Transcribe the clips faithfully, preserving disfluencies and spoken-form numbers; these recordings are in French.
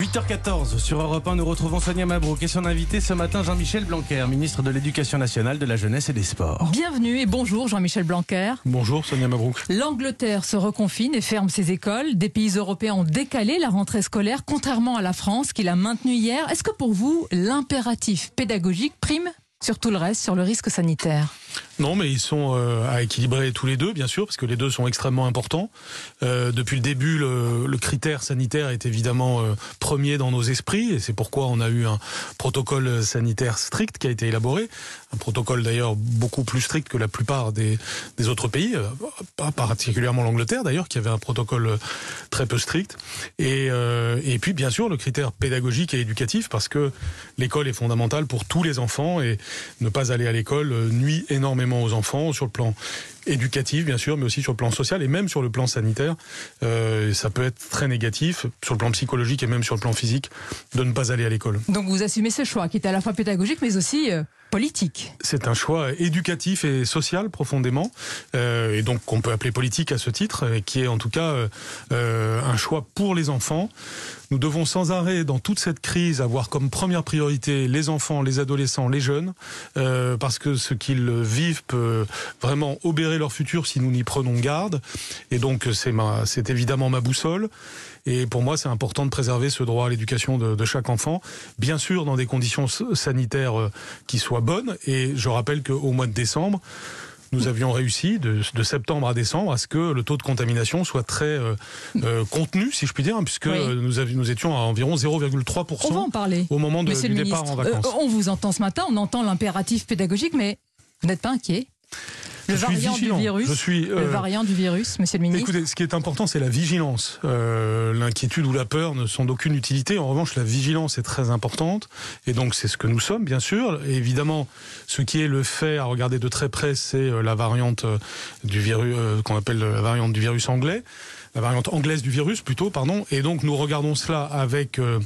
huit heures quatorze sur Europe un, nous retrouvons Sonia Mabrouk et son invité ce matin Jean-Michel Blanquer, ministre de l'Éducation nationale, de la jeunesse et des sports. Bienvenue et bonjour Jean-Michel Blanquer. Bonjour Sonia Mabrouk. L'Angleterre se reconfine et ferme ses écoles. Des pays européens ont décalé la rentrée scolaire, contrairement à la France qui l'a maintenue hier. Est-ce que pour vous, l'impératif pédagogique prime sur tout le reste, sur le risque sanitaire ? Non, mais ils sont euh, à équilibrer tous les deux, bien sûr, parce que les deux sont extrêmement importants. Euh, depuis le début, le, le critère sanitaire est évidemment euh, premier dans nos esprits, et c'est pourquoi on a eu un protocole sanitaire strict qui a été élaboré. Un protocole d'ailleurs beaucoup plus strict que la plupart des, des autres pays, euh, pas particulièrement l'Angleterre d'ailleurs, qui avait un protocole très peu strict. Et, euh, et puis bien sûr le critère pédagogique et éducatif, parce que l'école est fondamentale pour tous les enfants, et ne pas aller à l'école nuit énormément aux enfants, sur le plan éducatif bien sûr, mais aussi sur le plan social et même sur le plan sanitaire. Euh, ça peut être très négatif sur le plan psychologique et même sur le plan physique de ne pas aller à l'école. Donc vous assumez ce choix qui est à la fois pédagogique mais aussi euh, politique. C'est un choix éducatif et social profondément, euh, et donc qu'on peut appeler politique à ce titre, et qui est en tout cas euh, euh, un choix pour les enfants. Nous devons sans arrêt, dans toute cette crise, avoir comme première priorité les enfants, les adolescents, les jeunes, euh, parce que ce qu'ils vivent peut vraiment obérer leur futur si nous n'y prenons garde. Et donc c'est ma, c'est évidemment ma boussole. Et pour moi, c'est important de préserver ce droit à l'éducation de, de chaque enfant, bien sûr dans des conditions sanitaires qui soient bonnes. Et je rappelle qu'au mois de décembre, nous avions réussi, de, de septembre à décembre, à ce que le taux de contamination soit très euh, euh, contenu, si je puis dire, puisque oui. nous, avions, nous étions à environ zéro virgule trois pour cent on va en parler, au moment de, du départ en vacances. Euh, on vous entend ce matin, on entend l'impératif pédagogique, mais vous n'êtes pas inquiet ? Le je variant suis du virus, je suis, euh, le variant du virus, monsieur le ministre. Écoutez, ce qui est important, c'est la vigilance. Euh, l'inquiétude ou la peur ne sont d'aucune utilité. En revanche, la vigilance est très importante. Et donc, c'est ce que nous sommes, bien sûr. Et évidemment, ce qui est le fait à regarder de très près, c'est la variante du virus, euh, qu'on appelle la variante du virus anglais. La variante anglaise du virus, plutôt, pardon. Et donc, nous regardons cela avec... Euh,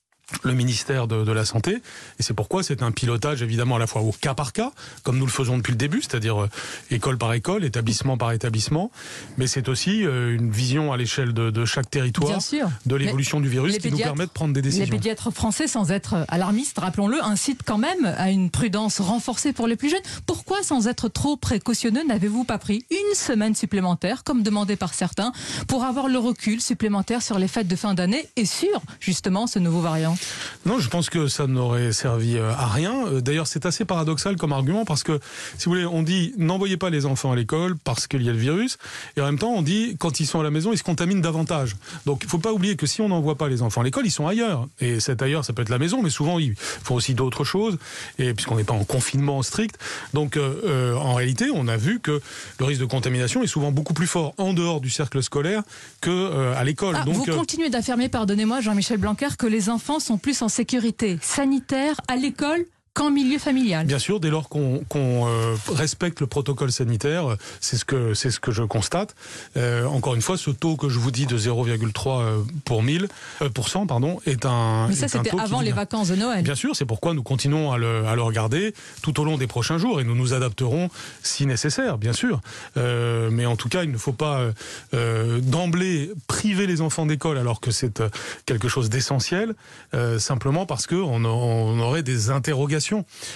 le ministère de, de la Santé, et c'est pourquoi c'est un pilotage évidemment à la fois au cas par cas, comme nous le faisons depuis le début, c'est-à-dire euh, école par école, établissement par établissement, mais c'est aussi euh, une vision à l'échelle de, de chaque territoire, de l'évolution du virus qui nous permet de prendre des décisions. Les pédiatres français, sans être alarmistes, rappelons-le, incitent quand même à une prudence renforcée pour les plus jeunes. Pourquoi, sans être trop précautionneux, n'avez-vous pas pris une semaine supplémentaire, comme demandé par certains, pour avoir le recul supplémentaire sur les fêtes de fin d'année et sur, justement, ce nouveau variant ? Non, je pense que ça n'aurait servi à rien. D'ailleurs, c'est assez paradoxal comme argument parce que, si vous voulez, on dit n'envoyez pas les enfants à l'école parce qu'il y a le virus, et en même temps, on dit quand ils sont à la maison, ils se contaminent davantage. Donc, il ne faut pas oublier que si on n'envoie pas les enfants à l'école, ils sont ailleurs. Et cet ailleurs, ça peut être la maison, mais souvent, ils font aussi d'autres choses, et puisqu'on n'est pas en confinement strict. Donc, euh, en réalité, on a vu que le risque de contamination est souvent beaucoup plus fort en dehors du cercle scolaire qu'à euh, l'école. Ah, Donc, vous continuez d'affirmer, pardonnez-moi, Jean-Michel Blanquer, que les enfants sont plus en sécurité sanitaire à l'école qu'en milieu familial. Bien sûr, dès lors qu'on qu'on euh, respecte le protocole sanitaire, c'est ce que c'est ce que je constate. Euh, encore une fois, ce taux que je vous dis de zéro virgule trois pour mille euh, pour cent, pardon, est un. Mais ça, c'était avant les vacances de Noël. Bien sûr, c'est pourquoi nous continuons à le, à le regarder tout au long des prochains jours et nous nous adapterons si nécessaire, bien sûr. Euh, mais en tout cas, il ne faut pas euh, d'emblée priver les enfants d'école alors que c'est quelque chose d'essentiel, euh, simplement parce que on, on aurait des interrogations.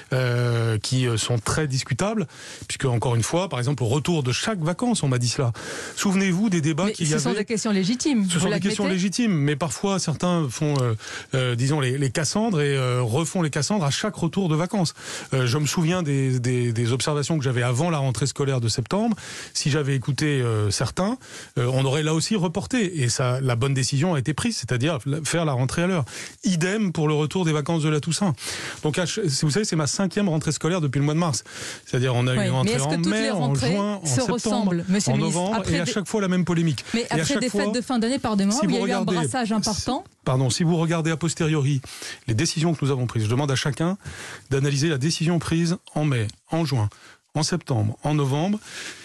Euh, qui sont très discutables, puisque encore une fois, par exemple, au retour de chaque vacances, on m'a dit cela. Souvenez-vous des débats qu'il y avait. Ce sont des questions légitimes. Ce sont des questions légitimes, mais parfois certains font, euh, euh, disons, les, les Cassandres et euh, refont les Cassandres à chaque retour de vacances. Euh, je me souviens des, des, des observations que j'avais avant la rentrée scolaire de septembre. Si j'avais écouté euh, certains, euh, on aurait là aussi reporté, et ça, la bonne décision a été prise, c'est-à-dire faire la rentrée à l'heure. Idem pour le retour des vacances de la Toussaint. Donc, à, vous savez, c'est ma cinquième rentrée scolaire depuis le mois de mars. C'est-à-dire, on a oui, eu une rentrée en mai, en juin, en septembre, en novembre, et à chaque fois la même polémique. Mais et après des fois, fêtes de fin d'année, pardonnez-moi, si où il y a regardez, eu un brassage important. Pardon, si vous regardez a posteriori les décisions que nous avons prises, je demande à chacun d'analyser la décision prise en mai, en juin, en septembre, en novembre.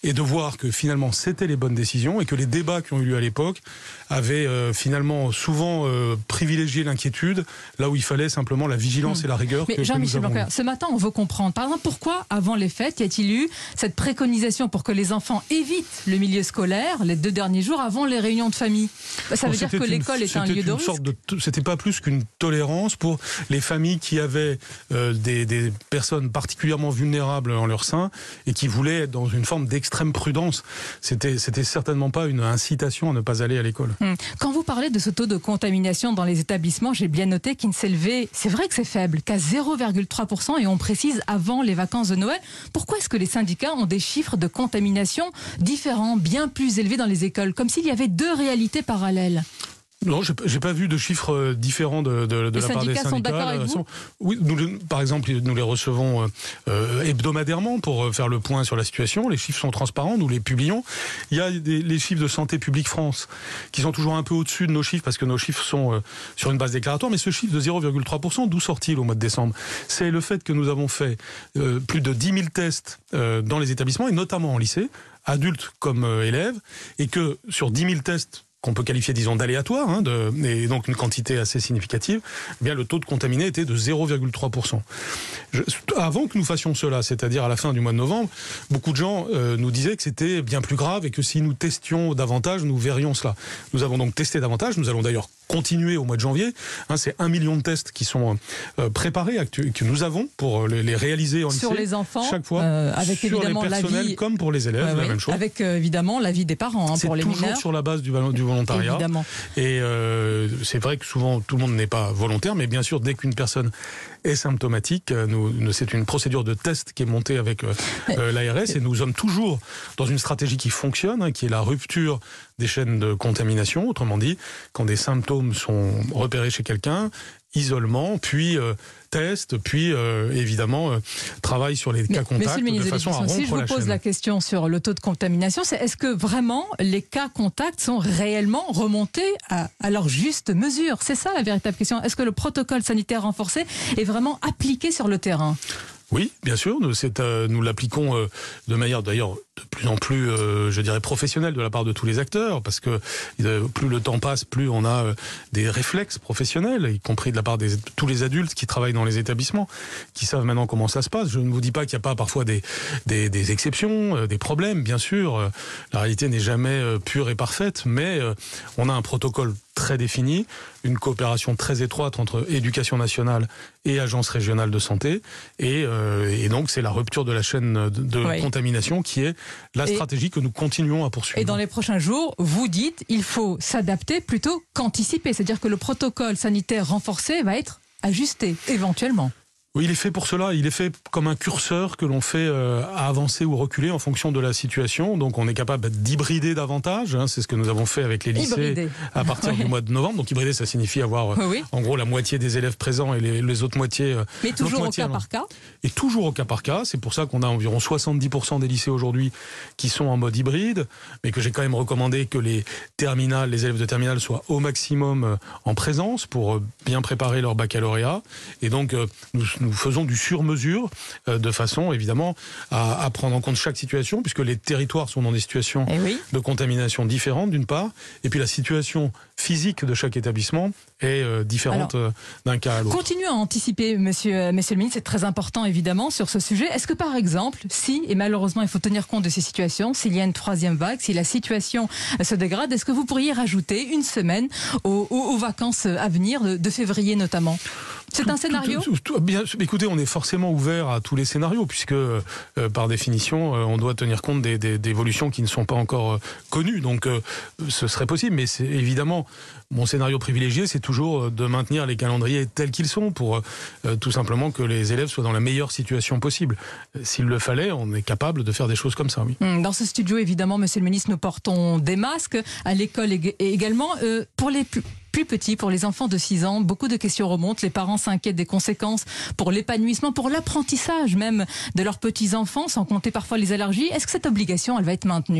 et de voir que finalement c'était les bonnes décisions et que les débats qui ont eu lieu à l'époque avaient euh, finalement souvent euh, privilégié l'inquiétude là où il fallait simplement la vigilance mmh. et la rigueur. Mais que, Jean-Michel que nous Blanquer, ce matin on veut comprendre, par exemple, pourquoi avant les fêtes y a-t-il eu cette préconisation pour que les enfants évitent le milieu scolaire les deux derniers jours avant les réunions de famille? Ça veut dire que l'école est un lieu de risque. C'était pas plus qu'une tolérance pour les familles qui avaient euh, des, des personnes particulièrement vulnérables en leur sein et qui voulaient être dans une forme d'extrême prudence. C'était, c'était certainement pas une incitation à ne pas aller à l'école. Quand vous parlez de ce taux de contamination dans les établissements, j'ai bien noté qu'il ne s'élevait, c'est vrai que c'est faible, qu'à zéro virgule trois pour cent et on précise avant les vacances de Noël. Pourquoi est-ce que les syndicats ont des chiffres de contamination différents, bien plus élevés dans les écoles, comme s'il y avait deux réalités parallèles? Non, j'ai, j'ai pas vu de chiffres différents de, de, de la part des syndicats. Les syndicats sont d'accord avec vous ? Oui, nous, par exemple, nous les recevons euh, hebdomadairement pour faire le point sur la situation. Les chiffres sont transparents, nous les publions. Il y a des, les chiffres de Santé publique France qui sont toujours un peu au-dessus de nos chiffres parce que nos chiffres sont euh, sur une base déclaratoire. Mais ce chiffre de zéro virgule trois pour cent, d'où sort-il au mois de décembre? C'est le fait que nous avons fait euh, plus de dix mille tests euh, dans les établissements et notamment en lycée, adultes comme euh, élèves, et que sur dix mille tests qu'on peut qualifier, disons, d'aléatoire, hein, de, et donc une quantité assez significative, eh bien le taux de contaminé était de zéro virgule trois pour cent. Je, avant que nous fassions cela, c'est-à-dire à la fin du mois de novembre, beaucoup de gens euh, nous disaient que c'était bien plus grave et que si nous testions davantage, nous verrions cela. Nous avons donc testé davantage, nous allons d'ailleurs continuer au mois de janvier. Hein, c'est un million de tests qui sont euh, préparés, actu- que nous avons pour les, les réaliser en lycée. Sur les enfants, chaque fois, euh, avec sur évidemment les personnels l'avis, comme pour les élèves, ouais, la ouais, même chose. avec euh, évidemment l'avis des parents hein, pour les mineurs. C'est toujours sur la base du, du volontariat. Évidemment. Et euh, c'est vrai que souvent tout le monde n'est pas volontaire, mais bien sûr dès qu'une personne est symptomatique, nous, nous, c'est une procédure de test qui est montée avec euh, euh, l'A R S et nous sommes toujours dans une stratégie qui fonctionne, hein, qui est la rupture des chaînes de contamination, autrement dit, quand des symptômes sont repérés chez quelqu'un, isolement, puis euh, test, puis euh, évidemment euh, travail sur les Mais, cas contacts de façon à rompre la chaîne. Si je vous pose la question sur le taux de contamination, c'est est-ce que vraiment les cas contacts sont réellement remontés à, à leur juste mesure? C'est ça la véritable question. Est-ce que le protocole sanitaire renforcé est vraiment appliqué sur le terrain? Oui, bien sûr, nous, c'est, euh, nous l'appliquons euh, de manière d'ailleurs de plus en plus, euh, je dirais, professionnelle de la part de tous les acteurs, parce que euh, plus le temps passe, plus on a euh, des réflexes professionnels, y compris de la part de tous les adultes qui travaillent dans les établissements, qui savent maintenant comment ça se passe. Je ne vous dis pas qu'il n'y a pas parfois des, des, des exceptions, euh, des problèmes, bien sûr. Euh, la réalité n'est jamais euh, pure et parfaite, mais euh, on a un protocole très défini, une coopération très étroite entre éducation nationale et agence régionale de santé, et, euh, et donc c'est la rupture de la chaîne de, de oui. contamination qui est la et, stratégie que nous continuons à poursuivre. Et dans les prochains jours, vous dites il faut s'adapter plutôt qu'anticiper, c'est-à-dire que le protocole sanitaire renforcé va être ajusté éventuellement. Oui, il est fait pour cela. Il est fait comme un curseur que l'on fait euh, à avancer ou reculer en fonction de la situation. Donc, on est capable d'hybrider davantage. Hein, c'est ce que nous avons fait avec les lycées hybrider. à partir oui. du mois de novembre. Donc, hybrider, ça signifie avoir, euh, oui. en gros, la moitié des élèves présents et les, les autres moitiés. Euh, Mais toujours moitié, au cas par cas. Et toujours au cas par cas. C'est pour ça qu'on a environ soixante-dix pour cent des lycées aujourd'hui qui sont en mode hybride, mais que j'ai quand même recommandé que les terminales, les élèves de terminale soient au maximum euh, en présence pour euh, bien préparer leur baccalauréat. Et donc, euh, nous Nous faisons du sur-mesure euh, de façon évidemment à, à prendre en compte chaque situation, puisque les territoires sont dans des situations eh oui. de contamination différentes d'une part, et puis la situation physique de chaque établissement est euh, différente Alors, euh, d'un cas à l'autre. Continuez à anticiper, monsieur, monsieur le ministre, c'est très important évidemment sur ce sujet. Est-ce que par exemple, si, et malheureusement il faut tenir compte de ces situations, s'il y a une troisième vague, si la situation se dégrade, est-ce que vous pourriez rajouter une semaine aux, aux, aux vacances à venir, de, de février notamment ? C'est un scénario ? tout, tout, tout, bien, Écoutez, on est forcément ouvert à tous les scénarios, puisque euh, par définition, euh, on doit tenir compte des, des, des évolutions qui ne sont pas encore euh, connues. Donc, euh, ce serait possible, mais c'est évidemment mon scénario privilégié, c'est toujours de maintenir les calendriers tels qu'ils sont, pour euh, tout simplement que les élèves soient dans la meilleure situation possible. S'il le fallait, on est capable de faire des choses comme ça, oui. Dans ce studio, évidemment, monsieur le ministre, nous portons des masques, à l'école également. Euh, pour les plus plus petits, pour les enfants de six ans, beaucoup de questions remontent. Les parents s'inquiètent des conséquences pour l'épanouissement, pour l'apprentissage même de leurs petits-enfants, sans compter parfois les allergies. Est-ce que cette obligation, elle va être maintenue ?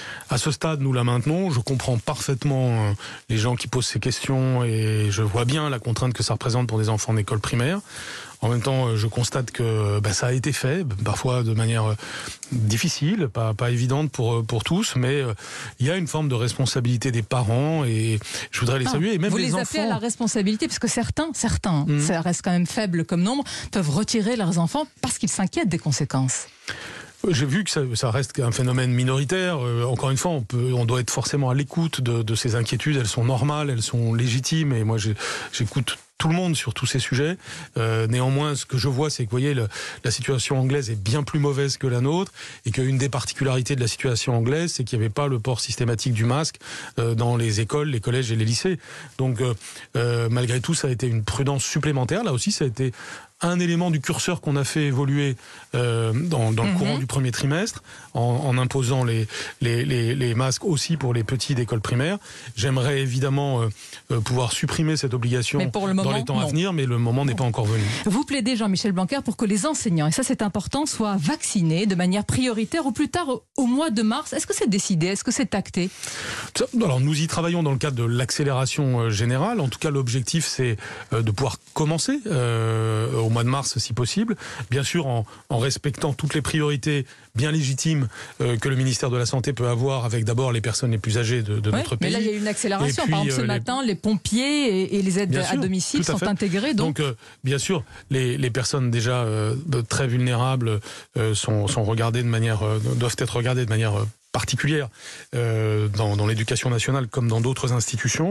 À ce stade, nous la maintenons. Je comprends parfaitement les gens qui posent ces questions et je vois bien la contrainte que ça représente pour des enfants d'école primaire. En même temps, je constate que bah, ça a été fait, parfois de manière difficile, pas, pas évidente pour, pour tous, mais euh, il y a une forme de responsabilité des parents et je voudrais les ah, saluer. Et même vous les, les enfants. appelez à la responsabilité parce que certains, certains, mmh. ça reste quand même faible comme nombre, peuvent retirer leurs enfants parce qu'ils s'inquiètent des conséquences. J'ai vu que ça, ça reste un phénomène minoritaire. Euh, encore une fois, on, peut, on doit être forcément à l'écoute de, de ces inquiétudes. Elles sont normales, elles sont légitimes. Et moi, j'écoute tout le monde sur tous ces sujets. Euh, néanmoins, ce que je vois, c'est que, vous voyez, le, la situation anglaise est bien plus mauvaise que la nôtre, et qu'une des particularités de la situation anglaise, c'est qu'il n'y avait pas le port systématique du masque euh, dans les écoles, les collèges et les lycées. Donc, euh, euh, malgré tout, ça a été une prudence supplémentaire. Là aussi, ça a été un élément du curseur qu'on a fait évoluer euh, dans, dans le mmh. courant du premier trimestre, en, en imposant les, les, les, les masques aussi pour les petits d'école primaire. J'aimerais évidemment euh, pouvoir supprimer cette obligation moment, dans les temps non. à venir, mais le moment n'est pas encore venu. Vous plaidez, Jean-Michel Blanquer, pour que les enseignants, et ça c'est important, soient vaccinés de manière prioritaire au plus tard au mois de mars. Est-ce que c'est décidé? Est-ce que c'est acté? Alors nous y travaillons dans le cadre de l'accélération générale. En tout cas, l'objectif c'est de pouvoir commencer euh, au mois de mars si possible, bien sûr en, en respectant toutes les priorités bien légitimes euh, que le ministère de la Santé peut avoir, avec d'abord les personnes les plus âgées de, de ouais, notre pays. Mais là, il y a eu une accélération. Puis, Par exemple, ce euh, matin, les... les pompiers et, et les aides bien à sûr, domicile sont fait. intégrés. Donc, donc euh, bien sûr, les, les personnes déjà euh, très vulnérables euh, sont, sont regardées de manière, euh, doivent être regardées de manière particulière euh, dans, dans l'éducation nationale comme dans d'autres institutions.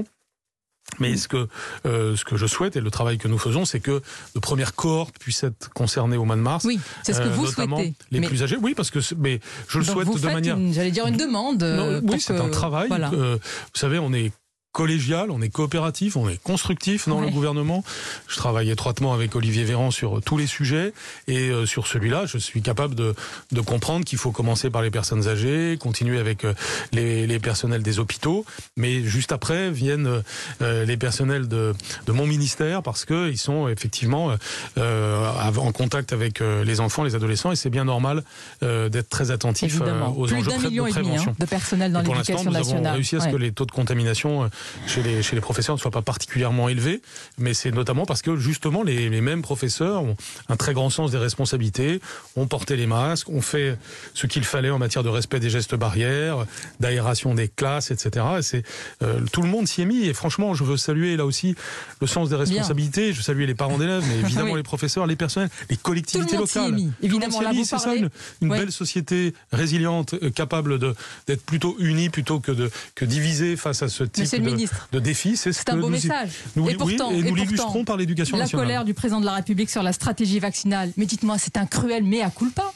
Mais ce que euh, ce que je souhaite et le travail que nous faisons, c'est que de premières cohortes puissent être concernées au mois de mars. Oui, c'est ce que vous euh, notamment souhaitez. Les mais... plus âgés, oui, parce que mais je le Donc souhaite vous de faites manière. Une, j'allais dire une demande. Non, oui, c'est que... un travail. Voilà. Euh, vous savez, on est collégial, on est coopératif, on est constructif dans ouais. le gouvernement. Je travaille étroitement avec Olivier Véran sur tous les sujets et euh, sur celui-là, je suis capable de, de comprendre qu'il faut commencer par les personnes âgées, continuer avec euh, les, les personnels des hôpitaux, mais juste après viennent euh, les personnels de, de mon ministère parce que ils sont effectivement euh, en contact avec euh, les enfants, les adolescents et c'est bien normal euh, d'être très attentif euh, aux Plus enjeux de prévention. Plus d'un million et demi hein, de personnel dans l'éducation nationale. Pour l'instant, nous avons réussi à ce ouais. que les taux de contamination euh, Chez les, chez les professeurs ne soit pas particulièrement élevé, mais c'est notamment parce que justement les, les mêmes professeurs ont un très grand sens des responsabilités, ont porté les masques, ont fait ce qu'il fallait en matière de respect des gestes barrières, d'aération des classes, et cetera. Et c'est, euh, tout le monde s'y est mis et franchement je veux saluer là aussi le sens des responsabilités, Bien. je veux saluer les parents d'élèves, mais évidemment oui. les professeurs, les personnels, les collectivités tout le locales. Mis. Évidemment, là, mis, vous c'est parlez... ça une, une ouais. belle société résiliente, euh, capable de, d'être plutôt unie plutôt que, de, que divisée face à ce type de, de défis. C'est, c'est un beau nous, message. Nous, et pourtant, oui, et nous et l'illustrons pourtant, par l'éducation la nationale. La colère du président de la République sur la stratégie vaccinale. Mais dites-moi, c'est un cruel mea culpa.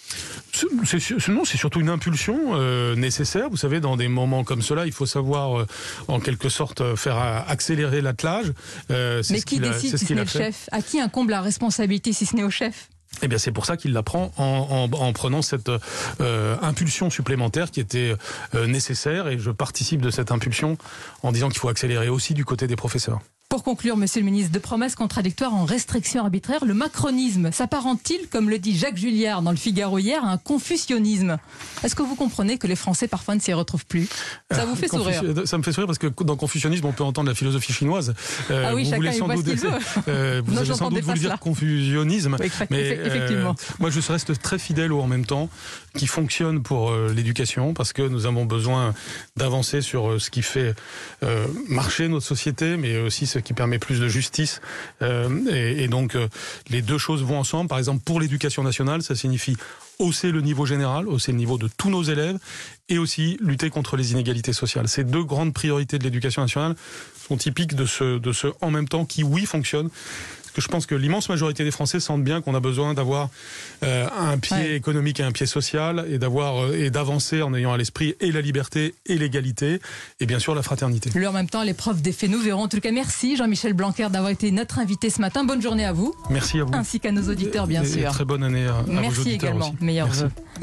C'est, c'est, non, c'est surtout une impulsion euh, nécessaire. Vous savez, dans des moments comme cela, il faut savoir, euh, en quelque sorte, faire accélérer l'attelage. Euh, Mais qui décide si ce n'est le chef? À qui incombe la responsabilité si ce n'est au chef? Eh bien, c'est pour ça qu'il la prend en, en, en prenant cette euh, impulsion supplémentaire qui était euh, nécessaire. Et je participe de cette impulsion en disant qu'il faut accélérer aussi du côté des professeurs. Pour conclure, monsieur le ministre, de promesses contradictoires en restrictions arbitraires, le macronisme s'apparente-t-il, comme le dit Jacques Julliard dans le Figaro hier, à un confusionnisme? Est-ce que vous comprenez que les Français parfois ne s'y retrouvent plus? Ça vous fait Confuci... sourire? Ça me fait sourire parce que dans confusionnisme, on peut entendre la philosophie chinoise. Euh, ah oui, vous chacun voulez il sans voit doute, ce qu'il veut. Euh, vous non, allez sans doute vous le dire confusionnisme. Oui, mais effectivement. Euh, moi, je reste très fidèle au en même temps qui fonctionne pour euh, l'éducation parce que nous avons besoin d'avancer sur euh, ce qui fait euh, marcher notre société, mais aussi ce qui permet plus de justice. justice euh, et, et donc euh, les deux choses vont ensemble. Par exemple, pour l'éducation nationale, ça signifie hausser le niveau général, hausser le niveau de tous nos élèves et aussi lutter contre les inégalités sociales. Ces deux grandes priorités de l'éducation nationale sont typiques de ce, de ce en même temps qui, oui, fonctionne. Que je pense que l'immense majorité des Français sentent bien qu'on a besoin d'avoir euh, un pied ouais. économique et un pied social et d'avoir euh, et d'avancer en ayant à l'esprit et la liberté et l'égalité et bien sûr la fraternité. Le en même temps, l'épreuve des faits, nous verrons. En tout cas, merci Jean-Michel Blanquer d'avoir été notre invité ce matin. Bonne journée à vous. Merci à vous. Ainsi qu'à nos auditeurs, bien et, sûr. Et très bonne année à, à merci vos auditeurs également. aussi. Meilleurs vœux.